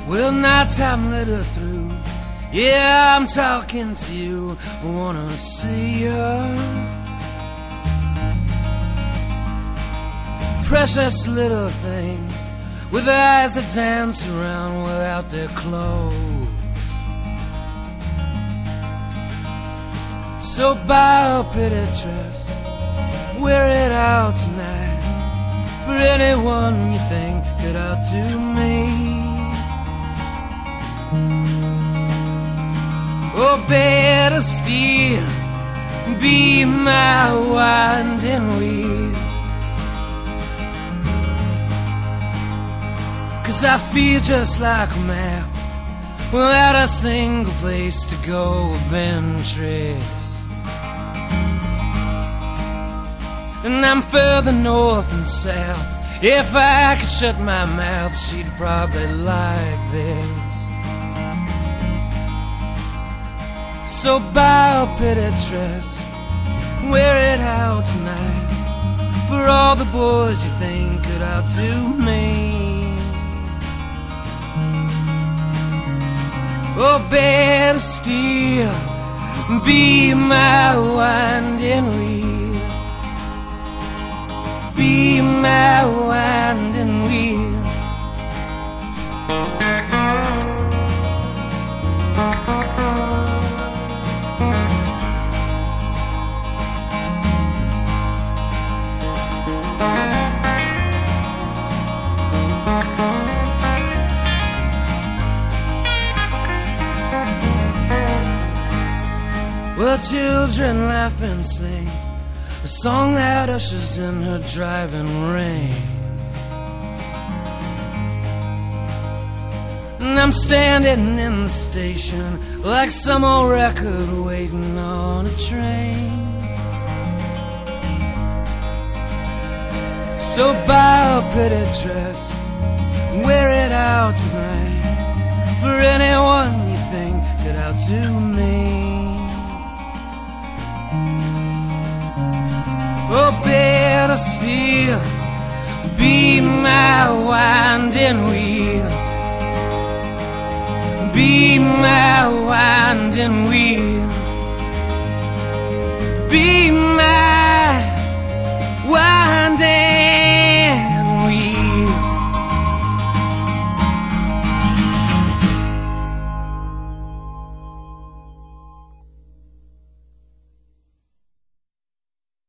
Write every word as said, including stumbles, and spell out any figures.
Well, nighttime let her through. Yeah, I'm talking to you. I wanna see you. Precious little thing with eyes that dance around without their clothes. So buy a pretty dress, wear it out tonight for anyone you think could outdo me. Oh, better still, be my winding wheel. 'Cause I feel just like a map without a single place to go of interest. And I'm further north and south. If I could shut my mouth, she'd probably like this. So buy a pretty dress, wear it out tonight for all the boys you think could outdo me. Oh, better still, be my winding wheel. Be my winding wheel. Well, children laugh and sing a song that ushers in her driving rain. And I'm standing in the station like some old record waiting on a train. So buy a pretty dress, wear it out tonight for anyone you think could outdo me. Oh, better still, be my winding wheel. Be my winding wheel.